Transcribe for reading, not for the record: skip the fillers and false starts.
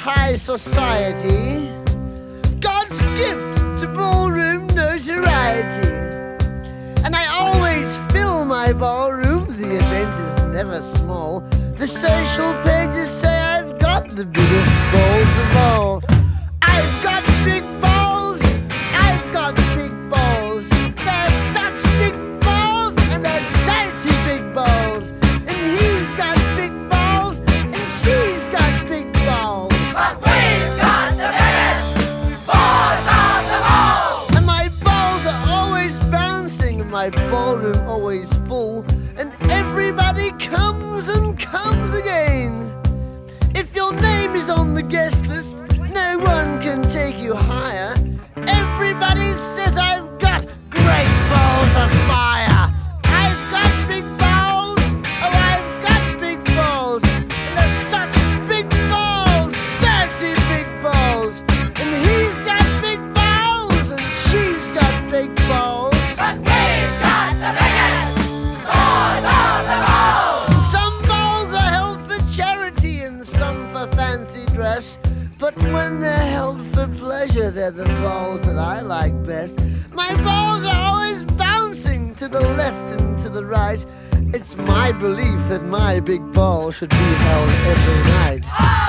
high society, God's gift to ballroom notoriety. And I always fill my ballroom, the event is never small. The social pages say I've got the biggest balls of all. I've got big balls, I've got big balls. They're such big balls, and they're dirty big balls. And he's got big balls, and she's got big balls. But we've got the biggest balls of them all! And my balls are always bouncing, and my ballroom always full. And everybody comes and comes again. If your name is on the guest list, no one can take you higher. Everybody says I've got great balls of fire. I've got big balls, oh I've got big balls. And they're such big balls, dirty big balls. And he's got big balls, and she's got big balls. But we've got the biggest balls of them all! Some balls are held for charity and some for fancy dress. But when they're held for pleasure, they're the balls that I like best. My balls are always bouncing to the left and to the right. It's my belief that my big ball should be held every night.